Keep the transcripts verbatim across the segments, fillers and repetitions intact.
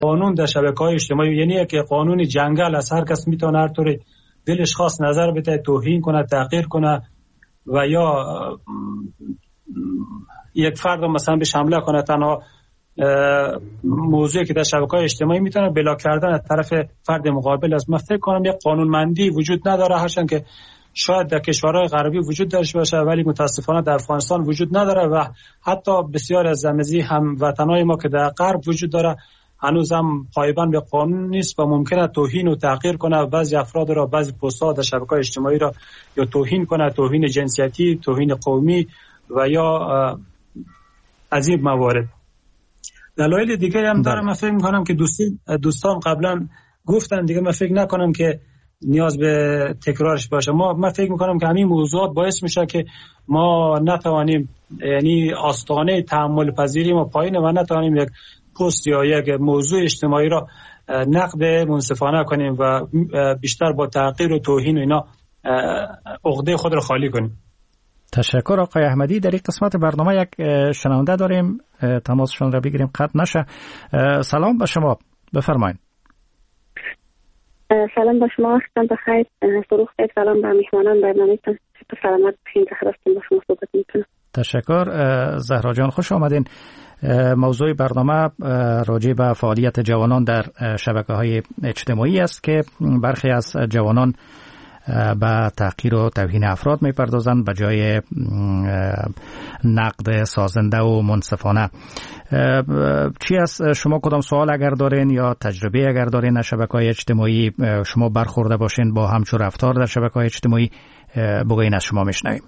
قانون در شبکه‌های اجتماعی، یعنی یک قانون جنگل از هر کس میتونه هر طوری دلش خواست نظر بده، توهین کنه، تحقیر کنه و یا یک فرد مثلا به حمله کنه. تنها موضوعی که در شبکه‌های اجتماعی میتونه بلاک کردن از طرف فرد مقابل است. من فکر کنم یک قانونمندی وجود نداره، هرچند که شاید در کشورهای غربی وجود داشته باشه ولی متاسفانه در افغانستان وجود نداره و حتی بسیار از زمزی هم وطنای ما که در غرب وجود داره هنوز هم پایبند به قانون نیست و ممکنه توهین و تحقیر کنه بعضی افراد را، بعضی پست‌ها در شبکه‌های اجتماعی را یا توهین کنه، توهین جنسیتی، توهین قومی و یا از این موارد. دلایل دیگه هم داره. من فکر می‌کنم که دوستی دوستان قبلا گفتن دیگه، من فکر نکنم که نیاز به تکرارش باشه. ما من فکر می‌کنم که همین موضوعات باعث میشه که ما نتوانیم، یعنی آستانه تحمل پذیری ما پایینه و نتوانیم یک پست یا یک موضوع اجتماعی را نقد منصفانه کنیم و بیشتر با تحقیر و توهین و اینا عقده خود را خالی کنیم. تشکر آقای احمدی. در این قسمت برنامه یک شنونده داریم، تماسشون را بگیریم قطع نشه. سلام به شما، بفرمایید. سلام به شما، وقتتان بخیر. سرود سلام به میهمانان برنامه‌تان. سلامت باشین. تخلصتون با شما صحبت می‌کنم. تشکر زهرا جان، خوش آمدین. موضوع برنامه راجع به فعالیت جوانان در شبکه‌های اجتماعی است که برخی از جوانان به تحقیر و توهین افراد می‌پردازند به جای نقد سازنده و منصفانه. چی از شما کدام سوال اگر دارین یا تجربه اگر دارین در شبکه‌های اجتماعی شما برخورده باشین با همچون رفتار در شبکه‌های اجتماعی بگوین، از شما میشنویم.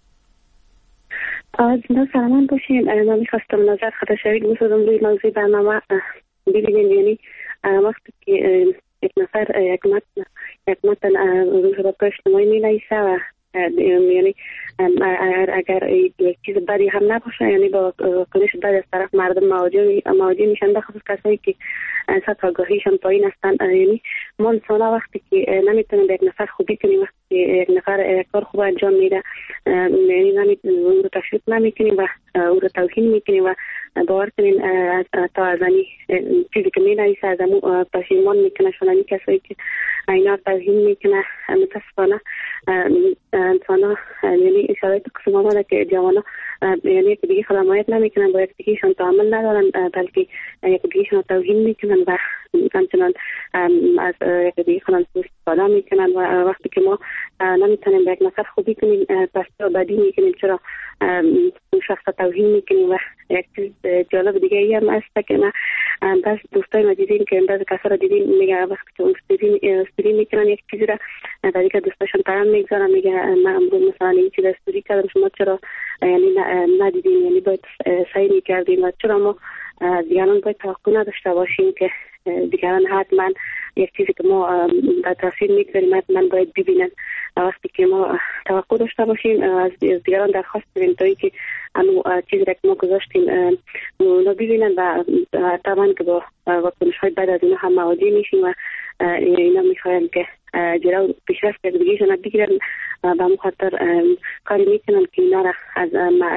از سلام باشین. من می‌خواستم نظر خدا شریک بسازم روی موضوع برنامه. ببینید یعنی وقتی که یک نفر یک متن یک متن روی شبکه‌های اجتماعی می‌نویسه و یعنی اگر یک چیز بدی هم نباشه، یعنی با کنش بدی از طرف مردم مواجه مواجه میشن، بخصوص کسایی که سطح آگاهیشان پایین هستن. یعنی ما انسان وقتی که نمیتونیم به یک نفر خوبی کنیم، وقتی که یک نفر یک کار خوب انجام میده یعنی نمیتونیم اون رو تشویق نمیکنیم و او رو توهین میکنیم و باور کنین تا از این چیزی که مینویسه از امون پشیمان میکنه شدنی کسایی که اینا توهین میکنه. متاسفانه انسان ها یعنی شرایط قسم آمده که جوان ها یعنی یک دیگه خدمایت نمیکنن، با یک دیگهشان تعامل ندارن بلکه یک دیگهشان توهین میکنن و همچنان از یک دیگه خودم استفاده میکنن و وقتی که ما نمیتونیم به یک نفر خوبی کنیم پس رو بدی میکنیم، چرا اون شخص توهین میکنیم. و یک چیز جالب دیگه ای هم هست که ما بعض دوستای ما دیدیم که بعض کسا رو دیدیم میگه وقتی که استوری میکنن یک چیزی را در دیگه دوستاشون پیام میگذارن، میگه من امروز مثلا این چیز استوری کردم شما چرا یعنی ندیدیم، یعنی باید سعی میکردیم و چرا ما دیگران باید توقع نداشته باشیم که دیگران حتما یک چیزی که ما در تاثیر میگذاریم حتما باید ببینن. وقتی که ما توقع داشته باشیم از دیگران درخواست کنیم تا اینکه همون چیزی را که ما گذاشتیم اونا ببینن و طبعا که با واکنش های بعد از اینا هم مواجه میشیم و اینا میخوایم که جلو پیشرفت دیگه‌شون بگیرن و به مخاطر کاری میکنن که اینا را از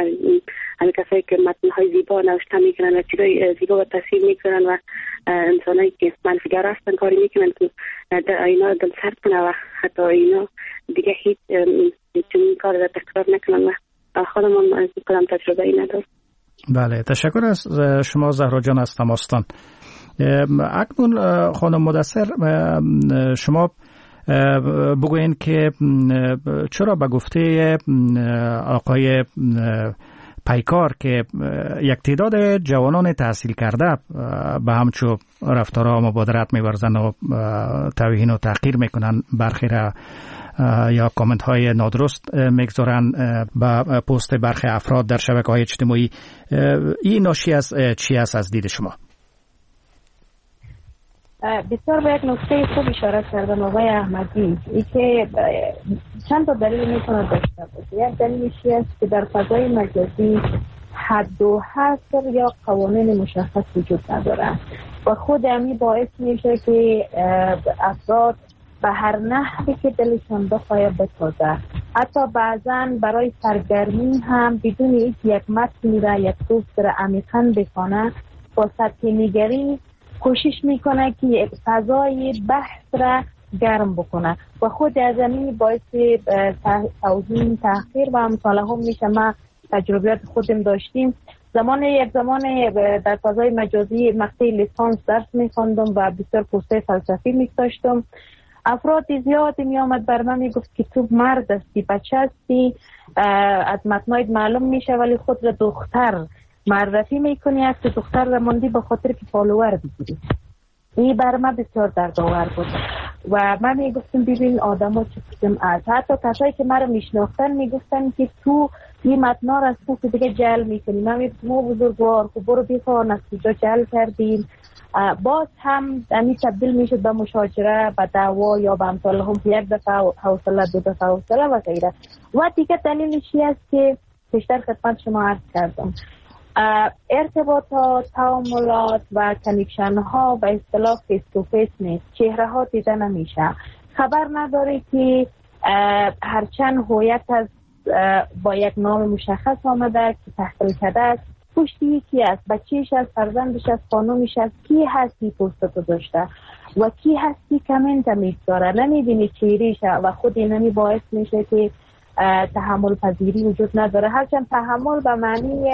همه کسایی که متن‌های زیبا نوشته میکنن و چیزای زیبا و تصویر میکنن و انسانایی که منفی‌گر هستن کاری میکنن که اینا دل سرد کنه و حتی اینا دیگه هیچ چنین کار را تکرار نکنن و خودم هم کدام تجربه ای ندارم. بله، تشکر از شما زهرا جان از تماستان. اکنون خانم مدثر شما بگوین که چرا به گفته آقای پیکار که یک تعداد جوانان تحصیل کرده به همچو رفتارها مبادرت می‌ورزند و توهین و تحقیر میکنن، برخی را یا کامنت های نادرست میگذارن با پست برخی افراد در شبکه‌های اجتماعی، این ناشی از چی است از دید شما؟ بسیار به یک نکته خوب اشاره کردن آقای احمدی، ای که چند تا دلیل میتونه داشته باشه. یک دلیلش است که در فضای مجازی حد و حصر یا قوانین مشخص وجود نداره و خود امی باعث میشه که افراد به هر نحوی که دلشان بخواد بتازه، حتی بعضا برای سرگرمی هم بدون اینکه یک متنی را یک پست را عمیقاً بخونه با سطح نگری کوشش میکنه که فضای بحث را گرم بکنه و خود از این باعث توهین، تحقیر و امثاله هم میشه. ما تجربیات خودم داشتیم. زمان یک زمان در فضای مجازی مقطع لیسانس درس میخوندم و بسیار پروسه فلسفی میداشتم. افراد زیادی می آمد بر من میگفت که تو مرد هستی، بچه هستی، از متنایت معلوم میشه ولی خود را دختر معرفی میکنی از که دختر را ماندی به خاطر که فالوور بگیری. این بر من بسیار دردآور بود و من میگفتم ببین آدم ها چه قسم است. حتی کسایی که مرا میشناختن میگفتن که تو این متنا را از تو دیگه جل میکنی. من میگفتم ما بزرگوار خب برو بیخوان از کجا جل کردیم. باز هم امی تبدیل میشد به مشاجره، به دعوا یا به امثال هم یک دفعه حوصله، دو دفعه حوصله و غیره. و دیگه دلیلشی است که بیشتر خدمت شما عرض کردم، ارتباطات، تعاملات و کنیکشن ها به اصطلاح فیس تو فیس نیست. چهره ها دیده نمیشه. خبر نداره که هرچند هویت از با یک نام مشخص آمده که تحصیل کرده است، پشتی کی است، بچهش است، فرزندش است، خانومش است، کی هستی پوستتو داشته و کی هستی کمنت میگذاره، نمیبینی چهرهش و خود اینمی باعث میشه که تحمل پذیری وجود نداره. هرچند تحمل به معنی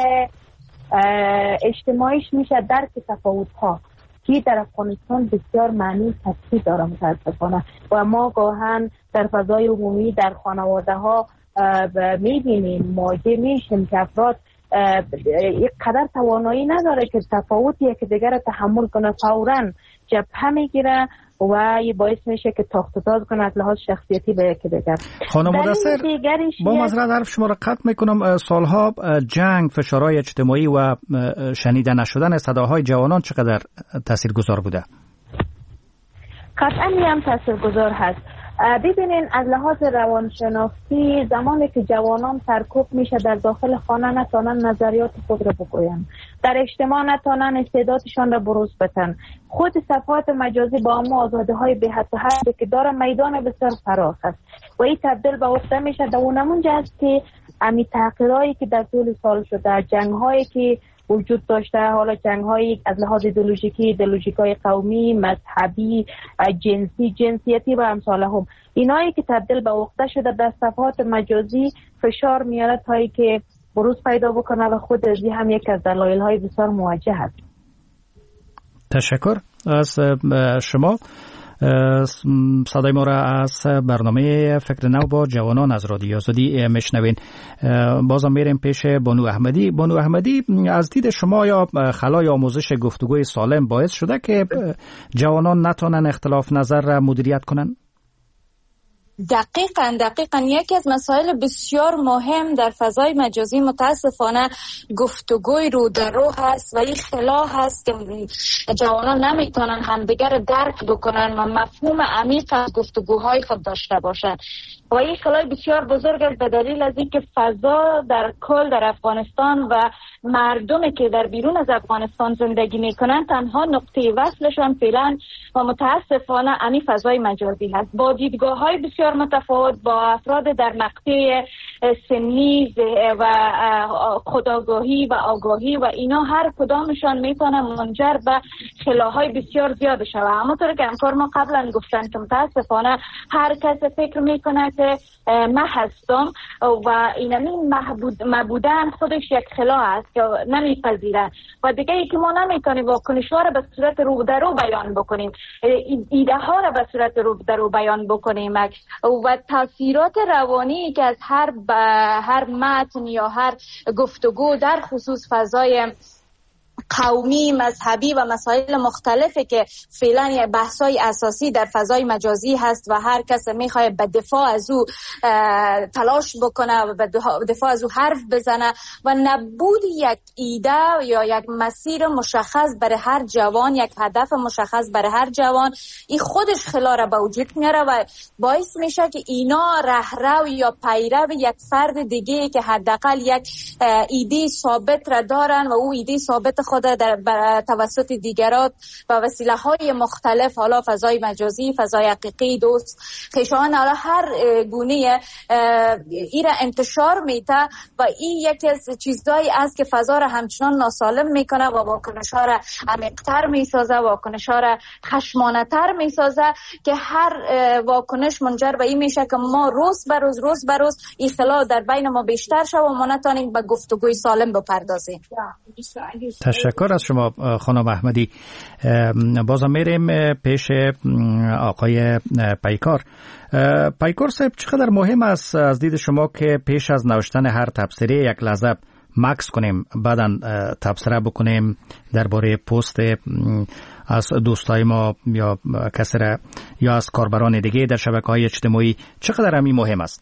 اجتماعیش میشه درک تفاوت ها که در افغانستان بسیار معنی سطحی داره متاسفانه و ما گاهن در فضای عمومی در خانواده ها میبینیم، مواجه میشیم که افراد یک قدر توانایی نداره که تفاوتی که دیگر تحمل کنه، فوراً جبهه میگیره و یه باعث میشه که تاخت و تاز کنه از لحاظ شخصیتی به یکی دیگر. خانم مدثر، با معذرت حرف شما را قطع میکنم، سالها جنگ، فشارهای اجتماعی و شنیده نشدن صداهای جوانان چقدر تاثیرگذار بوده؟ قطعاً هم تاثیرگذار هست. ببینین از لحاظ روانشناختی زمانی که جوانان سرکوب میشه در داخل خانه نتانن نظریات خود را بگوین، در اجتماع نتانن استعدادشان را بروز بدن، خود صفحات مجازی با اما آزاده های به حد و حد که داره میدان بسیار فراخ است و این تبدیل به عقده میشه. در اونمونجا است که امی تغییرایی که در طول سال شده، جنگ هایی که وجود داشته، حالا جنگ هایی از لحاظ ایدئولوژیکی، ایدئولوژیکای قومی، مذهبی، جنسی، جنسیتی و امثال هم، اینایی که تبدیل به عقده شده در صفحات مجازی فشار میاره تا ای که بروز پیدا بکنه و خود ازی هم یک از دلایل های بسیار موجه هست. تشکر از شما. صدای ما را از برنامه فکر نو با جوانان از رادیو آزادی میشنوین. بازم میریم پیش بانو احمدی. بانو احمدی، از دید شما یا خلای آموزش گفتگوی سالم باعث شده که جوانان نتونن اختلاف نظر را مدیریت کنن؟ دقیقاً دقیقاً یکی از مسائل بسیار مهم در فضای مجازی متاسفانه گفتگوی رو در رو هست و این خلا هست که جوانان نمیتونن همدیگر درک بکنن و مفهوم عمیق از گفتگوهای خود داشته باشن و این خلای بسیار بزرگ است به دلیل از اینکه فضا در کل در افغانستان و مردمی که در بیرون از افغانستان زندگی میکنن تنها نقطه وصلشان فعلا و متاسفانه امی فضای مجازی هست، با دیدگاه های بسیار متفاوت، با افراد در مقطع سنی و خودآگاهی و آگاهی و اینا هر کدامشان میتونه منجر به خلاهای بسیار زیاد شود. همونطور که همکار ما قبلا گفتن که متاسفانه هر کس فکر میکنه که من هستم و اینمی مبودن خودش یک خلا است که نمیپذیرن و دیگه ای که ما نمیتونیم واکنش‌ها را به صورت رو در رو بیان بکنیم، ایده ها را به صورت رو در رو بیان بکنیم و تاثیرات روانی که از هر هر متن یا هر گفتگو در خصوص فضای قومی، مذهبی و مسائل مختلفی که فعلا یه بحثای اساسی در فضای مجازی هست و هر کس میخواد به دفاع از او تلاش بکنه و به دفاع از او حرف بزنه و نبود یک ایده یا یک مسیر مشخص برای هر جوان، یک هدف مشخص برای هر جوان، این خودش خلا را به وجود میاره و باعث میشه که اینا رهرو یا پیرو یک فرد دیگه که حداقل یک ایده ثابت را دارن و او ایده ثابت خود در توسط دیگران و وسیله های مختلف، حالا فضای مجازی، فضای حقیقی، دوست، خویشاوند، حالا هر گونه ای را انتشار میده و این یکی از چیزهایی است که فضا را همچنان ناسالم میکنه و واکنش ها را عمیق‌تر میسازه، واکنش ها را خشمانه‌تر میسازه که هر واکنش منجر به این میشه که ما روز به روز روز به روز اختلاف در بین ما بیشتر شد و ما نتونیم به گفتگوی سالم بپردازیم. تشکر از شما خانم احمدی. بازم میریم پیش آقای پیکار. پیکار صاحب، چقدر مهم است از دید شما که پیش از نوشتن هر تبصره یک لحظه مکس کنیم، بعداً تبصره بکنیم درباره پست از دوستای ما یا کسی را یا از کاربران دیگه در شبکه‌های اجتماعی؟ چقدر همین مهم است؟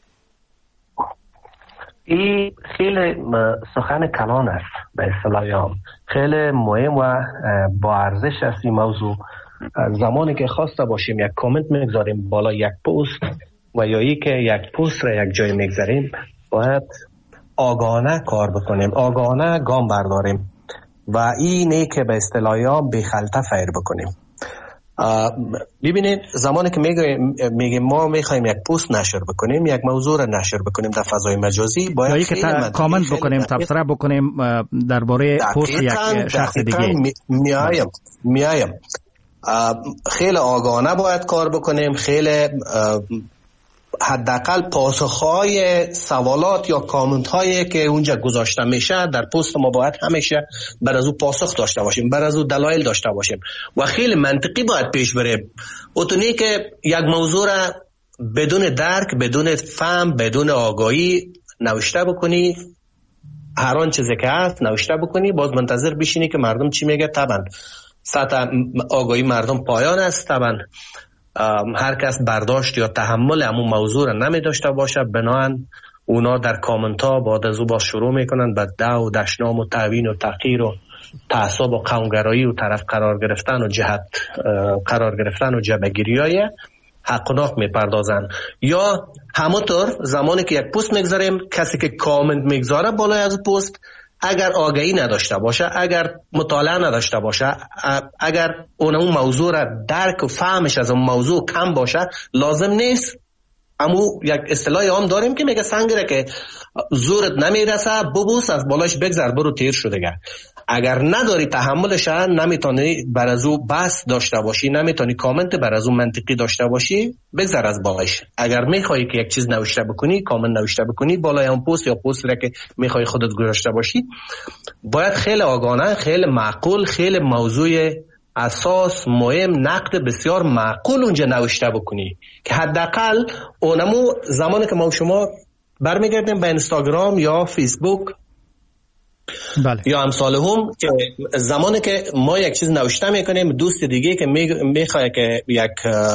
این خیلی سخن کلان است به اصطلاح عام، خیلی مهم و با ارزش است این موضوع. زمانی که خواسته باشیم یک کامنت میگذاریم بالا یک پست و یا ای که یک پست را یک جای میگذاریم، باید آگاهانه کار بکنیم، آگاهانه گام برداریم و اینه که به اصطلاح عام بی خلطه فیر بکنیم. ببینید زمانی که میگیم میگیم ما میخوایم یک پست نشر بکنیم، یک موضوع را نشر بکنیم در فضای مجازی، باید خیلی تا... کامنت بکنیم، تبصره بکنیم درباره پست یک شخص دیگه. میایم میایم خیلی آگاهانه باید کار بکنیم، خیلی حداقل پاسخهای سوالات یا کامنت هایی که اونجا گذاشته میشه در پست ما باید همیشه بر از او پاسخ داشته باشیم، بر از او دلایل داشته باشیم و خیلی منطقی باید پیش بریم. اونطوری که یک موضوع را بدون درک، بدون فهم، بدون آگاهی نوشته بکنی، هر آن چیزی که هست نوشته بکنی، باز منتظر بشینی که مردم چی میگه. طبعا سطح آگاهی مردم پایان است، طبعا هر کس برداشت یا تحمل همون موضوع را نمی داشته باشه، بنابراین اونا در کامنت ها بعد از او باز شروع میکنن به دو و دشنام و تعوین و تحقیر و تعصب و قومگرایی و طرف قرار گرفتن و جهت قرار گرفتن و جبهگیری های حقناق میپردازن. یا همونطور زمانی که یک پست میگذاریم، کسی که کامنت میگذاره بالای از پست اگر آگاهی نداشته باشه، اگر مطالعه نداشته باشه، اگر اون اون موضوع را درک و فهمش از اون موضوع کم باشه، لازم نیست. امو یک اصطلاح عام داریم که میگه سنگره که زورت نمیرسه ببوس از بالاش بگذر برو تیر شده. اگر نداری تحملش، نمیتونی بر از او بحث داشته باشی، نمیتونی کامنت بر از او منطقی داشته باشی، بگذر از بالاش. اگر میخوایی که یک چیز نوشته بکنی، کامنت نوشته بکنی بالای اون پست یا پست را که میخوای خودت گذاشته باشی، باید خیلی آگاهانه، خیلی معقول، خیلی موضوع اساس مهم، نقد بسیار معقول اونجا نوشته بکنی که حداقل اونمو زمانی که ما و شما برمیگردیم به اینستاگرام یا فیسبوک بله. یا امثال هم، که زمانی که ما یک چیز نوشته میکنیم، دوست دیگه که میخواه که یک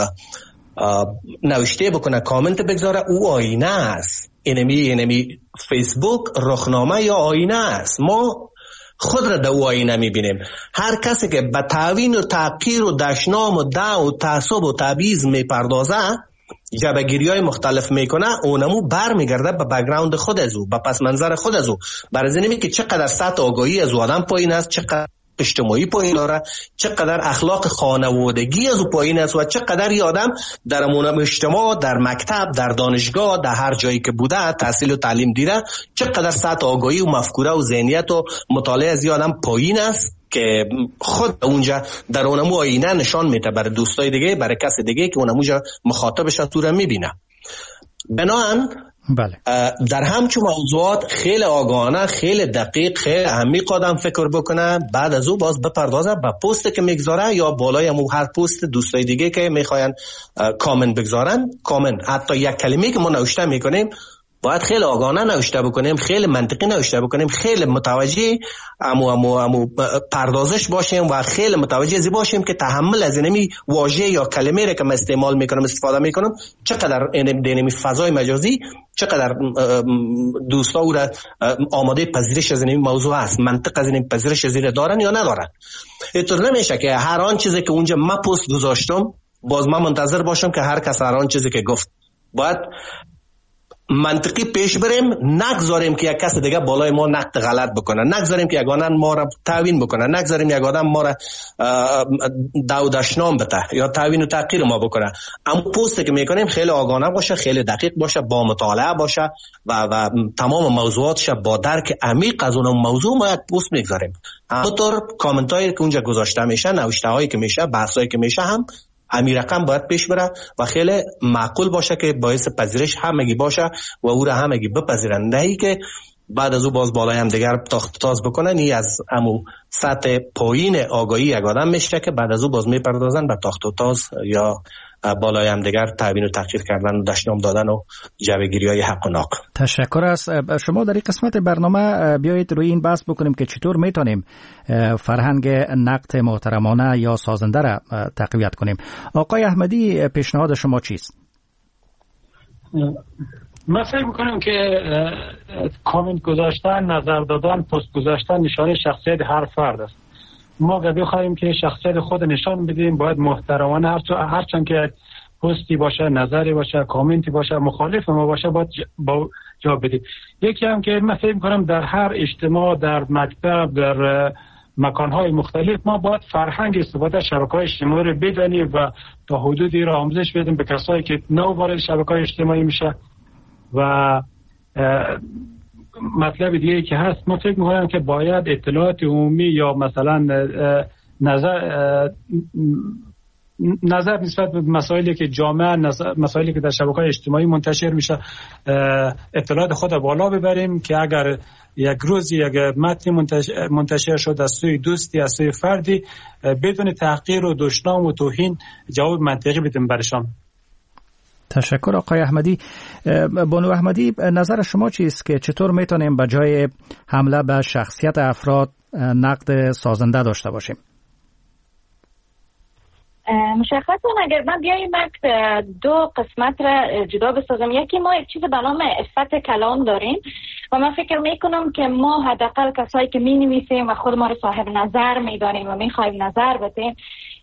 نوشته بکنه، کامنت بگذاره، او آینه است. اینمی اینمی فیسبوک رخنامه یا آینه است. ما خود را در او آینه میبینیم. هر کسی که به تعوین و تحقیر و دشنام و دعو و تعصب و تبعیض میپردازه، جبهگیری های مختلف میکنه، اونمو بر میگرده به بک‌گراند خود از او، به پس منظر خود از او. برای اینمی که چقدر سطح آگاهی از آدم پایین است، چقدر اجتماعی پایین داره، چقدر اخلاق خانوادگی از او پایین است و چقدر این آدم در امون اجتماع، در مکتب، در دانشگاه، در هر جایی که بوده تحصیل و تعلیم دیده، چقدر سطح آگاهی و مفکوره و ذهنیت و مطالعه از این آدم پایین است که خود اونجا در اونمو آینه نشان میده برای دوستای دیگه، برای کس دیگه که اونموجا مخاطبش تو رو میبینه. بنابراین بله. در همچون موضوعات خیلی آگاهانه، خیلی دقیق، خیلی عمیق آدم فکر بکنه، بعد از او باز بپردازه به پست که میگذاره یا بالای همون هر پست دوستای دیگه که میخواین کامنت بگذارن، کامنت حتی یک کلمه که ما نوشته میکنیم باید خیلی آگاهانه نوشته بکنیم، خیلی منطقی نوشته بکنیم، خیلی متوجه امو امو امو پردازش باشیم و خیلی متوجه زی باشیم که تحمل از اینمی واژه یا کلمه را که من استعمال میکنم استفاده میکنم چقدر اینمی فضای مجازی، چقدر دوستا او را آماده پذیرش از اینمی موضوع است، منطق از اینمی پذیرش از این دارن یا ندارن. اینطور نمیشه که هر آن چیزی که اونجا من پست گذاشتم باز من منتظر باشم که هر کس هر آن چیزی که گفت. باید منطقی پیش بریم، نگذاریم که یک کس دیگه بالای ما نقد غلط بکنه، نگذاریم که یگانه ما را تعوین بکنه، نگذاریم یک آدم ما را دودشنام بده یا تعوین و تحقیر ما بکنه. اما پستی که میکنیم خیلی آگاهانه باشه، خیلی دقیق باشه، با مطالعه باشه و, و تمام موضوعاتش با درک عمیق از اون موضوع ما یک پست میگذاریم. همونطور کامنت هایی که اونجا گذاشته میشه، نوشته هایی که میشه، بحث هایی که میشه هم همین رقم باید پیش بره و خیلی معقول باشه که باعث پذیرش همگی باشه و او را همگی بپذیرن، نه ای که بعد از او باز بالای هم دیگر تاخت تاز بکنن. این از همون سطح پایین آگاهی یک آدم میشه که بعد از او باز میپردازن به تاخت و تاز یا بالای هم دیگر تعیین و تحقیر کردن و دشنام دادن و جوگیری های حق و ناق. تشکر از شما. در این قسمت برنامه بیایید روی این بحث بکنیم که چطور میتونیم فرهنگ نقد محترمانه یا سازنده را تقویت کنیم. آقای احمدی، پیشنهاد شما چیست؟ من فکر میکنم که کامنت گذاشتن، نظر دادن، پست گذاشتن نشانه شخصیت هر فرد است. ما اگر بخوایم که شخصیت خود نشان بدیم باید محترمانه هرچند که پستی باشه، نظری باشه، کامنتی باشه، مخالف ما باشه باید با جواب بدیم. یکی هم که من فکر میکنم در هر اجتماع، در مکتب، در مکانهای مختلف ما باید فرهنگ استفاده از شبکه‌های اجتماعی رو بدانیم و تا حدودی را آموزش بدیم به کسایی که نو وارد شبکه‌های اجتماعی میشه. و مطلب دیگه که هست، ما فکر می‌کنم که باید اطلاعات عمومی یا مثلا نظر نظر نسبت به مسائلی که جامعه، مسائلی که در شبکه‌های اجتماعی منتشر میشه، اطلاعات خود بالا ببریم که اگر یک روز یک متن منتشر, منتشر شد از سوی دوستی، از سوی فردی، بدون تحقیر و دشنام و توهین جواب منطقی بدیم برشان. تشکر آقای احمدی. بانو احمدی، نظر شما چیست که چطور میتونیم به جای حمله به شخصیت افراد نقد سازنده داشته باشیم؟ مشخصا اگر من بیایم دو قسمت را جدا بسازم. یکی ما یک چیز به نام عفت کلام داریم و من فکر میکنم که ما حداقل کسایی که می نویسیم و خود ما رو صاحب نظر میدانیم و میخوایم نظر بدیم،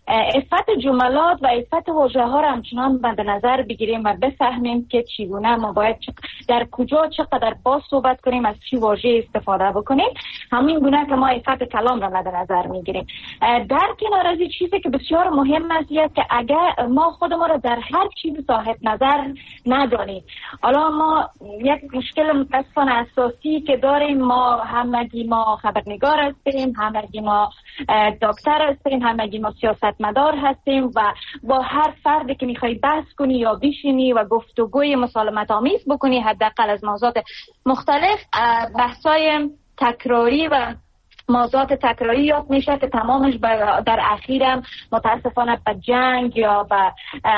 عفت جملات و عفت واژه ها را همچنان مد نظر بگیریم و بفهمیم که چگونه ما باید در کجا چقدر باز صحبت کنیم، از چی واژه استفاده بکنیم. همین گونه که ما عفت کلام را مد نظر میگیریم. در کنار از این چیزی که بسیار مهم است که اگر ما خود ما را در هر چیز صاحب نظر ندانیم، حالا ما یک مشکل متاسفانه اساسی که داریم، ما همگی ما خبرنگار هستیم، همگی ما دکتر هستیم، همگی ما سیاست مدار هستیم و با هر فردی که میخوای بحث کنی یا بشینی و گفتگوی مسالمت آمیز بکنی، حداقل از موضوعات مختلف، بحثای تکراری و موضوعات تکراری یاد میشه که تمامش در اخیرم متاسفانه به جنگ یا به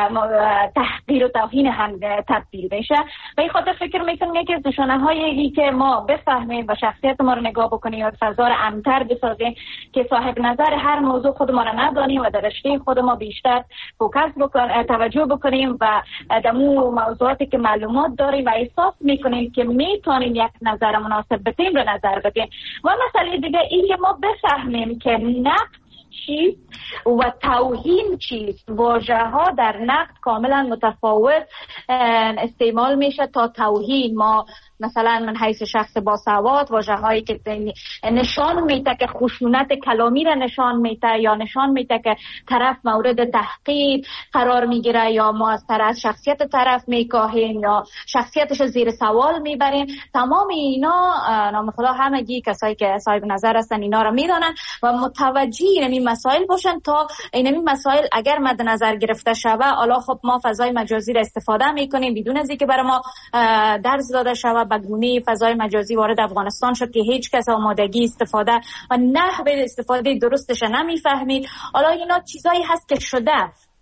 تحقیر و توهین هم تبدیل میشه. به این خاطر فکر میکنم که از نشانه هایی که ما بفهمیم و شخصیت ما رو نگاه بکنیم و فضا رو امن‌تر بسازیم که صاحب نظر هر موضوع خود ما رو ندانیم و در رشته خود ما بیشتر فوکس بکنیم، توجه بکنیم و در موضوعاتی که معلومات داریم و احساس میکنیم که میتونیم یک نظر مناسب بدیم رو نظر بدیم. و مسئله دیگه این که ما بفهمیم که نقد چیست و توهین چیست. واژه ها در نقد کاملا متفاوت استعمال میشه تا توهین. ما مثلا من حیث شخص باسواد واژه هایی که نشان میده که خشونت کلامی را نشان میده یا نشان میده که طرف مورد تحقیر قرار میگیره یا ما از طرف شخصیت طرف میکاهیم یا شخصیتش زیر سوال میبریم، تمام اینا نام خدا همگی کسایی که صاحب نظر هستن اینا را میدونن و متوجه این مسائل باشن تا این مسائل اگر مد نظر گرفته شوه، حالا خب ما فضای مجازی را استفاده میکنیم بدون از اینکه برای ما درس داده شوه. بدگونه فضای مجازی وارد افغانستان شد که هیچ کس آمادگی استفاده و نحوه استفاده درستش نمیفهمید. حالا اینا چیزایی هست که شده،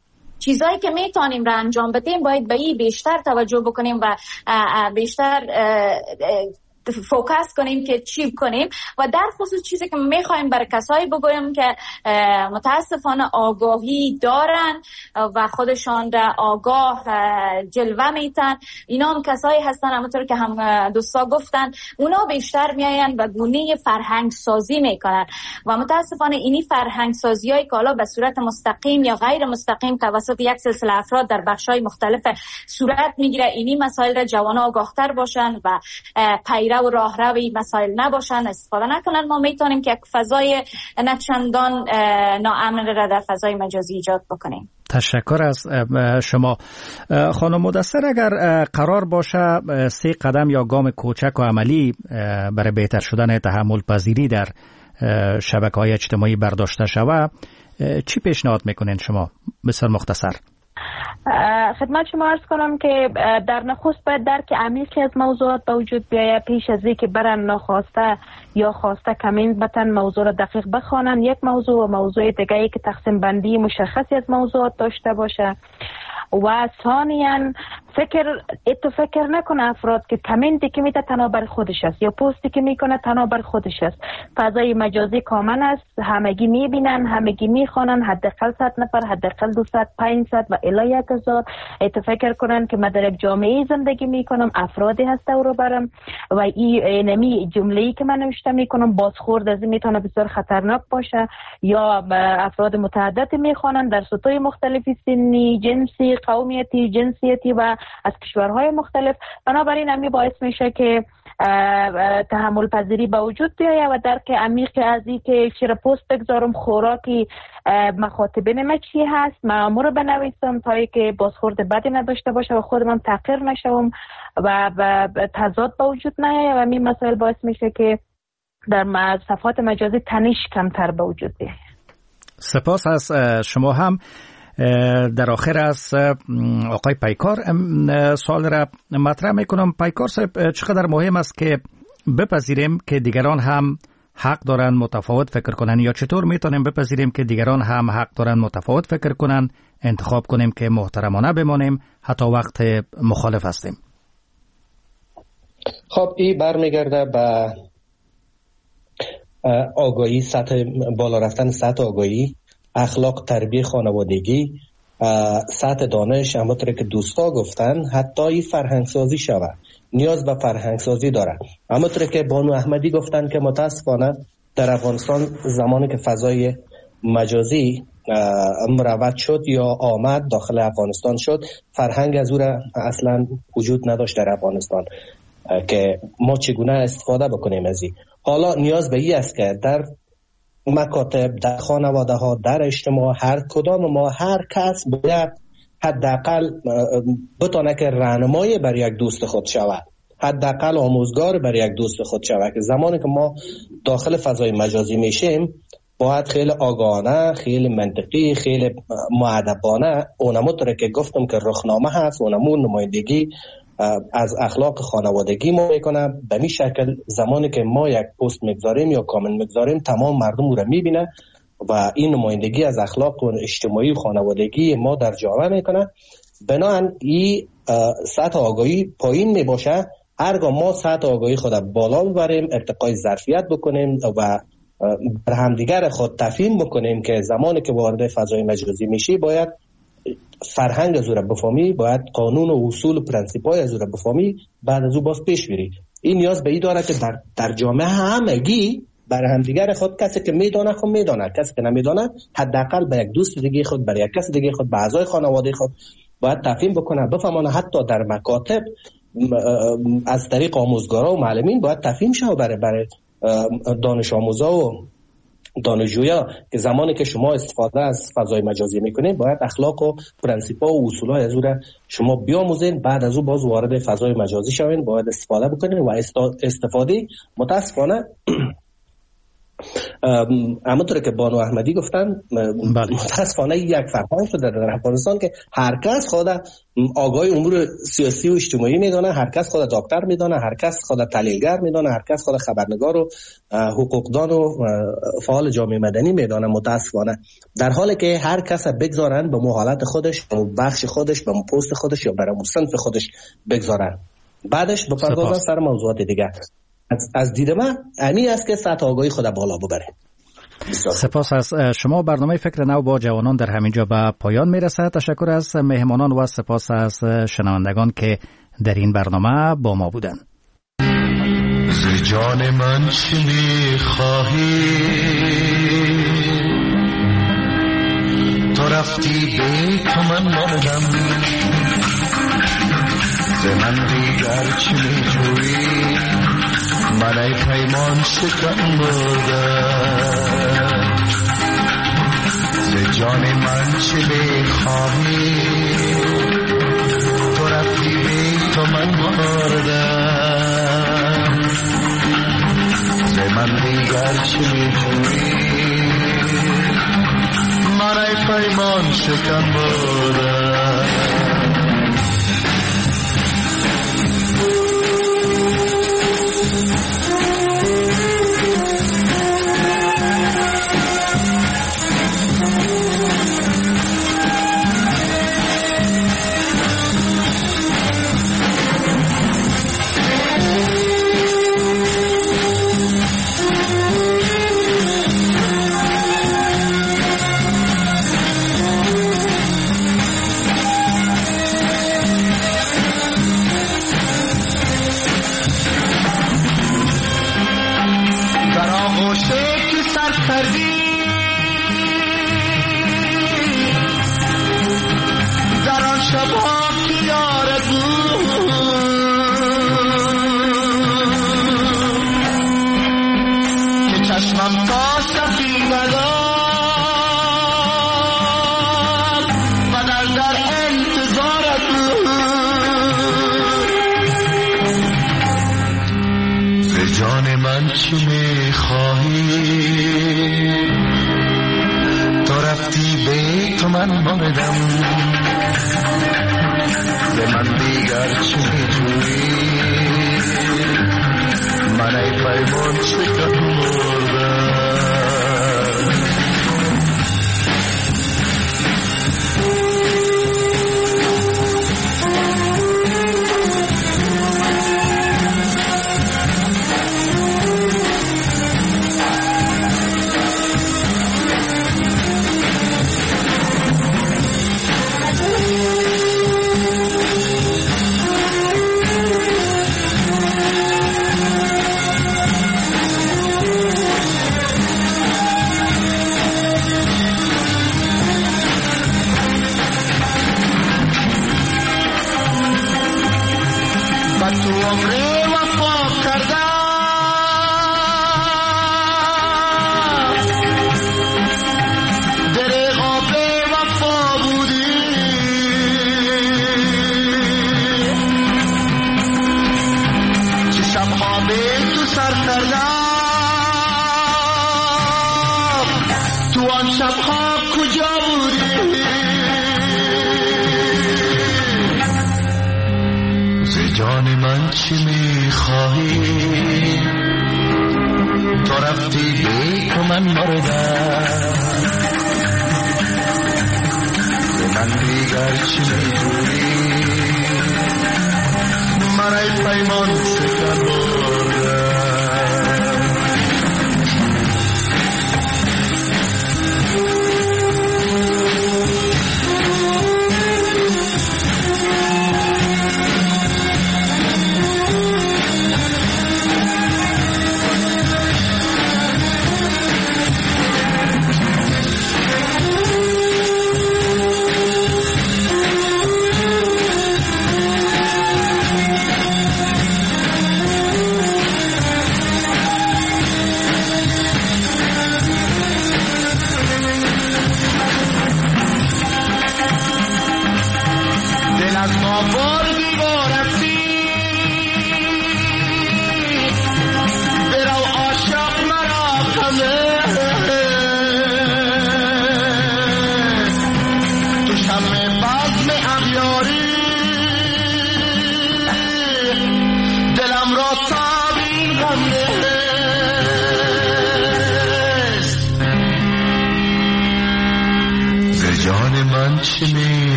چیزایی که میتونیم را انجام بدیم باید به این بیشتر توجه بکنیم و بیشتر فوکس کنیم که چی کنیم. و در خصوص چیزی که میخوایم برای کسایی بگویم که متاسفانه آگاهی دارن و خودشان را آگاه جلوه میتن، اینا هم کسایی هستن همونطور که هم دوستا گفتن، اونا بیشتر میاین و گونه فرهنگ سازی میکنن و متاسفانه اینی فرهنگ سازی های که حالا به صورت مستقیم یا غیر مستقیم توسط یک سلسله افراد در بخش‌های مختلف صورت میگیره، اینی مسائل را جوانان آگاهتر باشن و پیرو و راهرو این مسائل نباشن، استفاده نکنن. ما میتونیم که یک فضای نچندان ناامن را در فضای مجازی ایجاد بکنیم. تشکر از شما. خانم مدثر، اگر قرار باشه سه قدم یا گام کوچک و عملی برای بهتر شدن تحمل پذیری در شبکه‌های اجتماعی برداشته شود، چی پیشنهاد میکنین شما؟ بسیار مختصر. خدمت شما عرض کنم که در نخست باید درک عمیقی از موضوعات به وجود بیاید پیش از اینکه برن ناخواسته یا خواسته کامنت بتن موضوع را دقیق بخوانن. یک موضوع و موضوع دیگری که تقسیم بندی مشخصی از موضوعات داشته باشه. و ثانیاً فکر اتو فکر نکنه افراد که کامنتی که میده تنها بر خودش است یا پستی که میکنه تنها بر خودش است. فضای مجازی کامن است، همگی میبینن، همگی میخوانن، حداقل صد نفر، حداقل دویست، پانصد و الی یک هزار. اتو فکر کنن که من در یک جامعه زندگی میکنم، افرادی هست رو برم و این نمی جمله‌ای که من نوشته میکنم بازخورد از این میتونه بسیار خطرناک باشه. یا افراد متعدد میخوانن در سطوح مختلفی، سنی، جنسی، قومیتی، جنسیتی و از کشورهای مختلف. بنابراین همین باعث میشه که تحمل پذیری به وجود بیاید و درک عمیقی از این که چرا پست بگذارم، خوراکی مخاطبین من چی هست، مأمور بنویسم تا ای که بازخورد بدی نداشته باشه و خودم تغییر نشوم و تضاد به وجود نیاید. و همین مسائل باعث میشه که در صفحات مجازی تنش کمتر به وجود بیاید. سپاس از شما. هم در آخر از آقای پیکار سوال را مطرح میکنم. پیکار صاحب، چقدر مهم است که بپذیریم که دیگران هم حق دارن متفاوت فکر کنن، یا چطور میتونیم بپذیریم که دیگران هم حق دارن متفاوت فکر کنن، انتخاب کنیم که محترمانه بمانیم حتی وقت مخالف هستیم؟ خب این برمیگرده به آگاهی، سطح بالا رفتن سطح آگاهی، اخلاق، تربیت خانوادگی، سطح دانش. همونطور که دوستا گفتن حتی این فرهنگ سازی شود، نیاز به فرهنگ سازی داره. همونطور که بانو احمدی گفتن که متاسفانه در افغانستان زمانی که فضای مجازی مروج شد یا آمد داخل افغانستان شد، فرهنگ از او را اصلا وجود نداشت در افغانستان که ما چگونه استفاده بکنیم از این. حالا نیاز به این است که در مکاتب، در خانواده ها، در اجتماع، هر کدام ما، هر کس باید حداقل بتونه که راهنمای بر یک دوست خود شود، حداقل آموزگار بر یک دوست خود شود که زمانی که ما داخل فضای مجازی میشیم باید خیلی آگاهانه، خیلی منطقی، خیلی مؤدبانه، اونموطوره که گفتم که رخنامه هست، اونمون نمایندگی از اخلاق خانوادگی ما میکنه. به این شکل زمانی که ما یک پست میگذاریم یا کامنت میگذاریم تمام مردم او را میبینه و این نمایندگی از اخلاق و اجتماعی و خانوادگی ما در جامعه میکنه. بنابراین این سطح آگاهی پایین میباشه. هرگاه ما سطح آگاهی خود بالا ببریم، ارتقای ظرفیت بکنیم و بر همدیگر خود تفهیم بکنیم که زمانی که وارد فضای مجازی میشی باید فرهنگ از او را بفهمی، باید قانون و اصول و پرنسیپ‌های از او را بفهمی، بعد از او باز پیش بری. این نیاز به این داره که در, در جامعه همگی بر همدیگر خود، کسی که میدونه خود میدونه، کسی که نمیدونه حداقل به یک دوست دیگه خود، برای یک کس دیگه خود، به اعضای خانواده خود باید تفهیم بکنه، بفهمونه. حتی در مکاتب از طریق آموزگارا و معلمین باید تفهیم شه برای برای دانش آموزا و دانشجویا که زمانی که شما استفاده از فضای مجازی میکنید باید اخلاق و پرنسیپ‌ها و اصول‌های از او را شما بیاموزین، بعد از او باز وارد فضای مجازی شوین، باید استفاده بکنین و استفاده متاسفانه همونطور که بانو احمدی گفتن متاسفانه یک فرهنگ شده در افغانستان که هر کس خود آگاه امور سیاسی و اجتماعی میدونه، هر کس خود دکتر میدونه، هر کس خود تحلیلگر میدونه، هر کس خود خبرنگار و حقوقدان و فعال جامعه مدنی میدونه. متاسفانه در حالی که هر کس بگذارن به حالت خودش، به بخش خودش، به پست خودش یا برای صنف خودش بگذارن، بعدش بپردازن سر موضوعات دیگه. از, از دید من امی است که سطح آگاهی خود بالا ببره. سپاس از شما. برنامه فکر نو با جوانان در همینجا به پایان میرسد. تشکر از مهمانان و سپاس از شنوندگان که در این برنامه با ما بودند. ز جان من چه می‌خواهی تو رفتی به تو من مردم ز من دیگر چه می‌جویی من ای پیمان شکن مردم ز جان من چه می‌خواهی تو رفتی به تو من مردم ز من دیگر چه می‌جویی من ای پیمان شکن مردم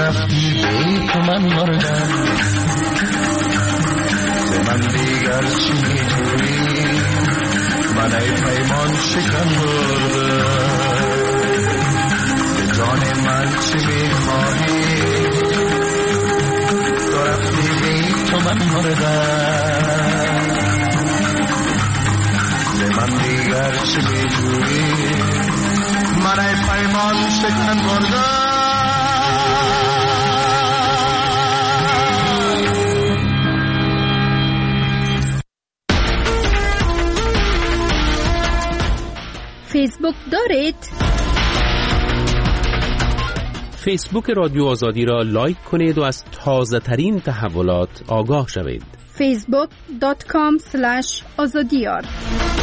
رفتی بی تو من مردم ز من دیگر چی میجویی من ای پیمان شکن برده به جان من چی میخواهی تو رفتی بی تو من مردم ز من دیگر چی میجویی من ای پیمان شکن برده. فیسبوک دارید؟ فیسبوک رادیو آزادی را لایک کنید و از تازه ترین تحولات آگاه شوید. فیسبوک دات کام اسلش آزادیار